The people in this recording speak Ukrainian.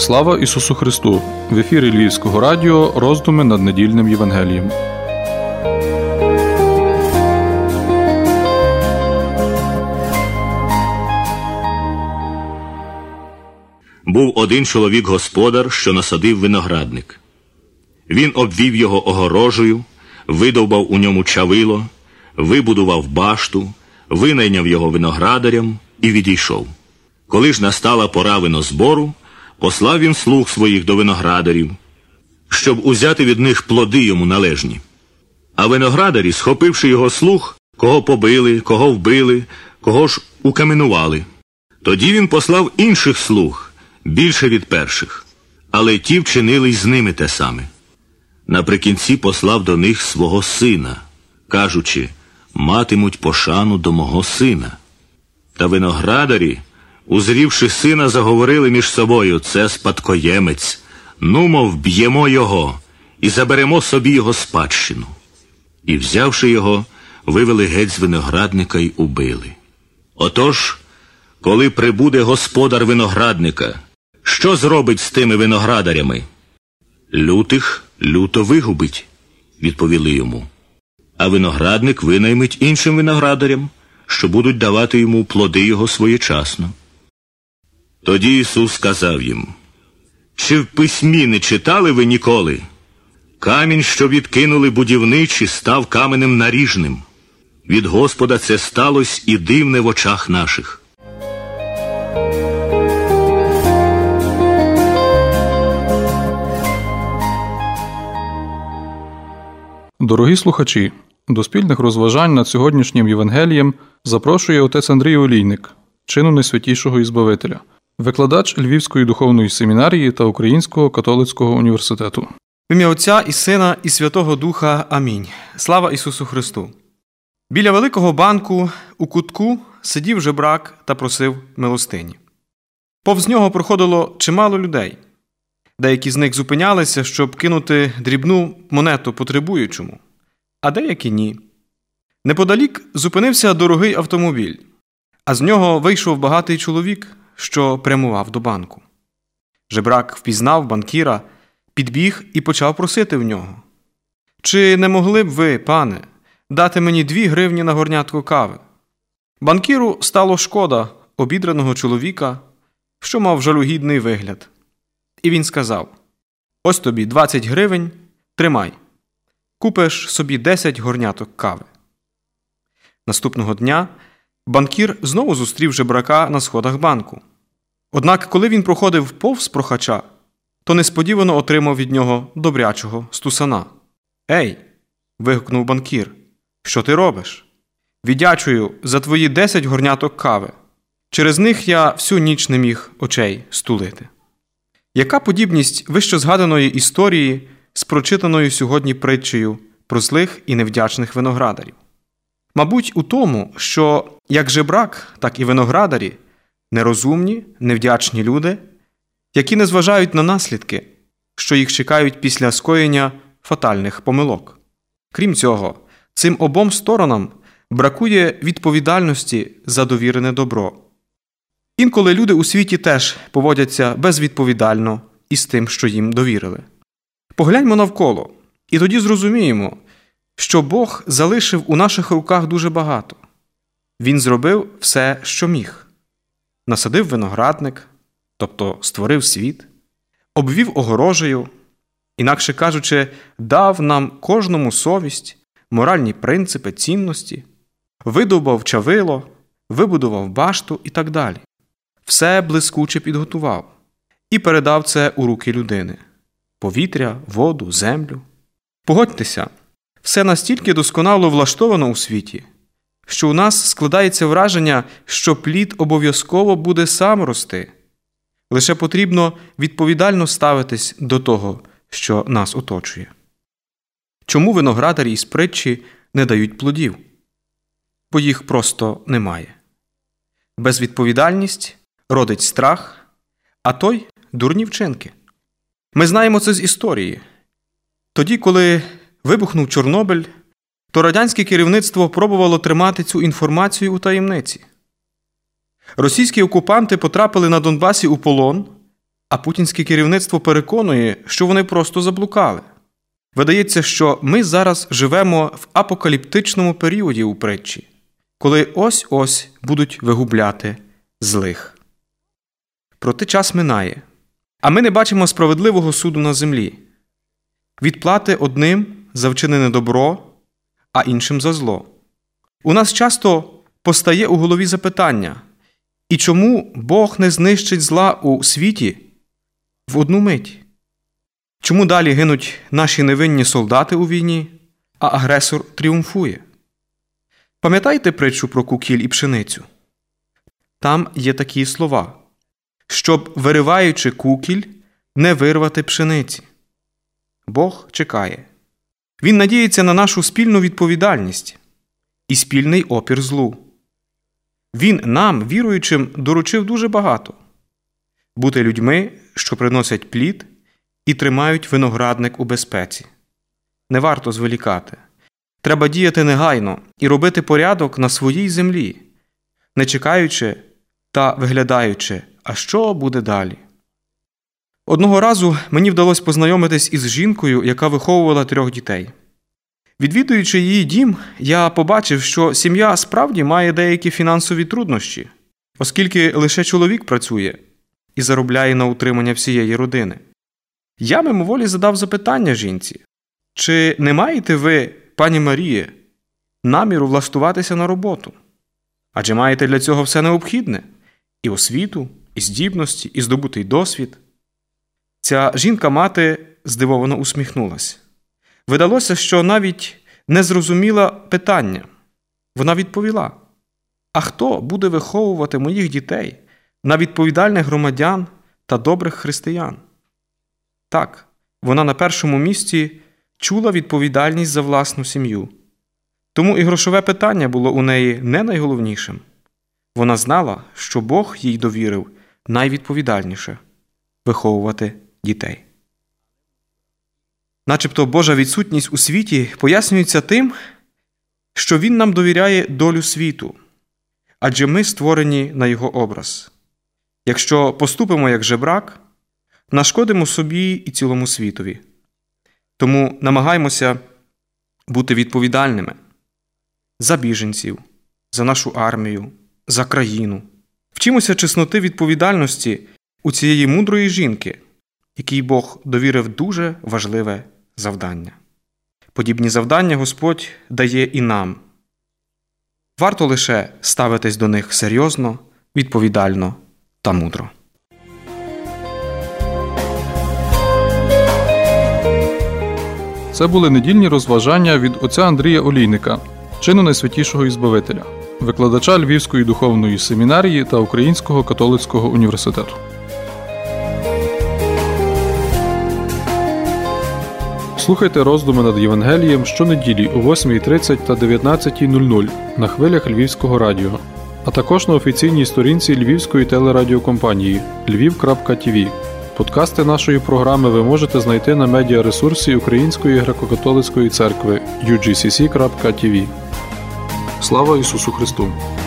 Слава Ісусу Христу! В ефірі Львівського радіо роздуми над недільним Євангелієм. Був один чоловік-господар, що насадив виноградник. Він обвів його огорожею, видовбав у ньому чавило, вибудував башту, винайняв його виноградарям і відійшов. Коли ж настала пора винозбору, послав він слуг своїх до виноградарів, щоб узяти від них плоди йому належні. А виноградарі, схопивши його слуг, кого побили, кого вбили, кого ж укаменували. Тоді він послав інших слуг, більше від перших, але ті вчинили й з ними те саме. Наприкінці послав до них свого сина, кажучи: «Матимуть пошану до мого сина». Та виноградарі, узрівши сина, заговорили між собою: «Це спадкоємець, нумо вб'ємо його і заберемо собі його спадщину». І, взявши його, вивели геть з виноградника й убили. Отож, коли прибуде господар виноградника, що зробить з тими виноградарями? «Лютих люто вигубить», – відповіли йому. «А виноградник винаймить іншим виноградарям, що будуть давати йому плоди його своєчасно». Тоді Ісус сказав їм: «Чи в письмі не читали ви ніколи? Камінь, що відкинули будівничі, став каменем наріжним. Від Господа це сталось і дивне в очах наших». Дорогі слухачі, до спільних розважань над сьогоднішнім Євангелієм запрошує отець Андрій Олійник, чину Найсвятішого і Збавителя, викладач Львівської духовної семінарії та Українського католицького університету. В ім'я Отця і Сина і Святого Духа. Амінь. Слава Ісусу Христу! Біля великого банку у кутку сидів жебрак та просив милостині. Повз нього проходило чимало людей. Деякі з них зупинялися, щоб кинути дрібну монету потребуючому, а деякі ні. Неподалік зупинився дорогий автомобіль, а з нього вийшов багатий чоловік, що прямував до банку. Жебрак впізнав банкіра, підбіг і почав просити в нього: «Чи не могли б ви, пане, дати мені 2 гривні на горнятко кави?» Банкіру стало шкода обідраного чоловіка, що мав жалюгідний вигляд. І він сказав: «Ось тобі 20 гривень, тримай. Купиш собі 10 горняток кави». Наступного дня банкір знову зустрів жебрака на сходах банку. Однак, коли він проходив повз прохача, то несподівано отримав від нього добрячого стусана. «Ей!» – вигукнув банкір. «Що ти робиш?» «Віддячую за твої 10 горняток кави. Через них я всю ніч не міг очей стулити». Яка подібність вищезгаданої історії з прочитаною сьогодні притчею про злих і невдячних виноградарів? Мабуть, у тому, що як жебрак, так і виноградарі – нерозумні, невдячні люди, які не зважають на наслідки, що їх чекають після скоєння фатальних помилок. Крім цього, цим обом сторонам бракує відповідальності за довірене добро. Інколи люди у світі теж поводяться безвідповідально із тим, що їм довірили. Погляньмо навколо, і тоді зрозуміємо, що Бог залишив у наших руках дуже багато. Він зробив все, що міг. Насадив виноградник, тобто створив світ, обвів огорожею, інакше кажучи, дав нам кожному совість, моральні принципи, цінності, видовбав чавило, вибудував башту і так далі. Все блискуче підготував і передав це у руки людини – повітря, воду, землю. Погодьтеся, все настільки досконало влаштовано у світі, що у нас складається враження, що плід обов'язково буде сам рости. Лише потрібно відповідально ставитись до того, що нас оточує. Чому виноградарі із притчі не дають плодів? Бо їх просто немає. Безвідповідальність родить страх, а той – дурні вчинки. Ми знаємо це з історії. Тоді, коли вибухнув Чорнобиль, то радянське керівництво пробувало тримати цю інформацію у таємниці. Російські окупанти потрапили на Донбасі у полон, а путінське керівництво переконує, що вони просто заблукали. Видається, що ми зараз живемо в апокаліптичному періоді у притчі, коли ось-ось будуть вигубляти злих. Проте час минає, а ми не бачимо справедливого суду на землі. Відплати одним за вчинене добро, а іншим за зло. У нас часто постає у голові запитання: і чому Бог не знищить зла у світі в одну мить? Чому далі гинуть наші невинні солдати у війні, а агресор тріумфує? Пам'ятаєте притчу про кукіль і пшеницю? Там є такі слова: щоб, вириваючи кукіль, не вирвати пшениці. Бог чекає. Він надіється на нашу спільну відповідальність і спільний опір злу. Він нам, віруючим, доручив дуже багато. Бути людьми, що приносять плід і тримають виноградник у безпеці. Не варто зволікати. Треба діяти негайно і робити порядок на своїй землі, не чекаючи та виглядаючи, а що буде далі. Одного разу мені вдалося познайомитись із жінкою, яка виховувала 3 дітей. Відвідуючи її дім, я побачив, що сім'я справді має деякі фінансові труднощі, оскільки лише чоловік працює і заробляє на утримання всієї родини. Я мимоволі задав запитання жінці: чи не маєте ви, пані Маріє, наміру влаштуватися на роботу? Адже маєте для цього все необхідне – і освіту, і здібності, і здобутий досвід. Ця жінка-мати здивовано усміхнулась. Видалося, що навіть не зрозуміла питання. Вона відповіла: а хто буде виховувати моїх дітей на відповідальних громадян та добрих християн? Так, вона на першому місці чула відповідальність за власну сім'ю. Тому і грошове питання було у неї не найголовнішим. Вона знала, що Бог їй довірив найвідповідальніше – виховувати дітей. Начебто Божа відсутність у світі пояснюється тим, що Він нам довіряє долю світу, адже ми створені на Його образ. Якщо поступимо як жебрак, нашкодимо собі і цілому світові. Тому намагаймося бути відповідальними за біженців, за нашу армію, за країну. Вчимося чесноти відповідальності у цієї мудрої жінки, якій Бог довірив дуже важливе завдання. Подібні завдання Господь дає і нам. Варто лише ставитись до них серйозно, відповідально та мудро. Це були недільні розважання від отця Андрія Олійника, чину Найсвятішого і Збавителя, викладача Львівської духовної семінарії та Українського католицького університету. Слухайте роздуми над Євангелієм щонеділі о 8:30 та 19:00 на хвилях Львівського радіо, а також на офіційній сторінці Львівської телерадіокомпанії lviv.tv. Подкасти нашої програми ви можете знайти на медіаресурсі Української греко-католицької церкви UGCC.tv. Слава Ісусу Христу!